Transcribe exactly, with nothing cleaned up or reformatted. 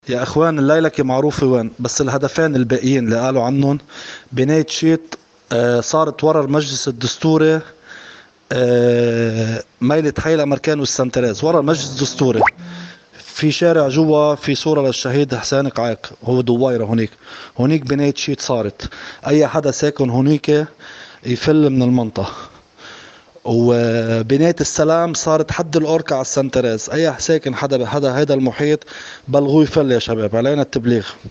يا اخوان الليلكي معروفة وين، بس الهدفين الباقيين اللي قالوا عنهم بناية شيت. آه صارت ورا المجلس الدستوري. آه ميلة حي الامريكان والسنتريز ورا المجلس الدستوري. في شارع جوا في صورة للشهيد حسين قعاق، هو دويرة هونيك. هونيك بناية شيت صارت. اي حدا ساكن هونيك يفل من المنطقة. وبناية السلام صارت حد الأوركا على السنتريز، أي ساكن حدا بهذا هيدا المحيط بلغوه يفل. يا شباب علينا التبليغ.